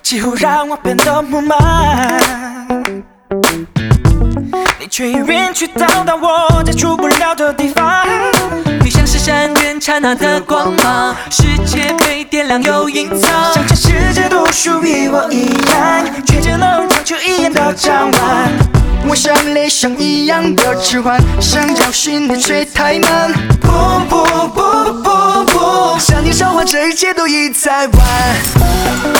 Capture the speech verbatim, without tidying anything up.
几乎让我变得木马，你却远远去到达我接触不了的地方。 你像是闪电刹那的光芒，世界被点亮又隐藏， 像全世界都属于我一样，却只能长久一眼的张望。 我像雷声一样的痴唤，想找寻你却太慢。 不不不不不不， 向你召唤，这一切都已太晚。